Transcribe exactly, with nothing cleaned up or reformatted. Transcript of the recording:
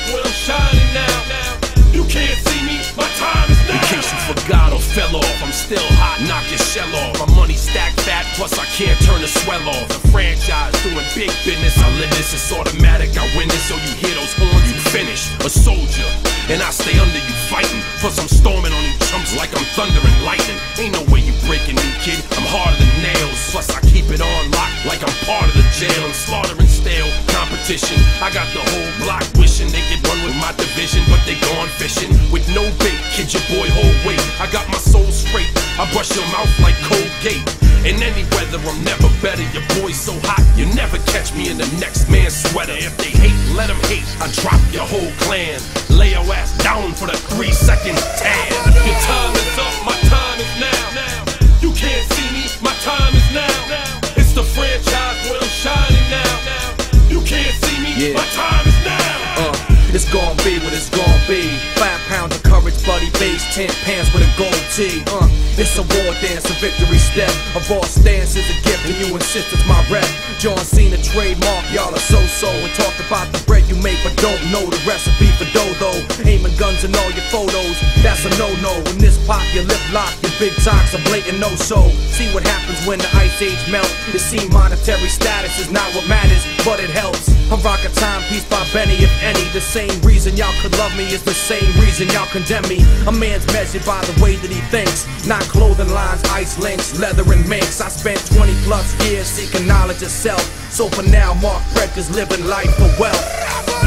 well, I'm shining now. You can't see me, my time is now. In case you forgot or fell off, I'm still hot, knock your shell off. My money stacked fat, plus I can't turn the swell off. The franchise doing big business, I live this, it's automatic, I win this. So you hear those horns, you finish. A soldier, and I stay under you fighting. Plus I'm storming on you chumps like I'm thunder and lightning. Ain't no way you breaking me, kid, I'm harder than nails. Plus I keep it on lock like I'm part of the jail. I'm slaughtering stale competition. I got the whole block wishing they could run with my division, but they gone fishing with no bait. Kid, your boy hold weight. I got my soul straight, I brush your mouth like Colgate. In any weather, I'm never better. Your boy's so hot, you never catch me in the next man's sweater. If they hate, let them hate. I drop your whole clan. Lay your ass down for the three second tan. Your time is up, my time is now. You can't see me, my time is now. It's the franchise, boy, I'm shining now. You can't see me, yeah. My time is now. Uh, it's gon' be what it's gon' be. Five pounds of courage, buddy base, ten pants with a gold tee. Uh, it's a war dance, a victory step. A raw stance is a gift, and you insist it's my rep. John Cena trademark, y'all are so-so. And talk about the bread you make, but don't know the recipe for dough. Aiming guns in all your photos, that's a no-no. When this pop, your lip lock, your big talks a blatant no-so. See what happens when the ice age melt. It seem monetary status is not what matters, but it helps. I'm rocking timepiece by Benny, if any. The same reason y'all could love me is the same reason y'all condemn me. A man's measured by the way that he thinks, not clothing lines, ice links, leather and minks. I spent twenty plus years seeking knowledge of self. So for now, Mark Fredk is living life for wealth.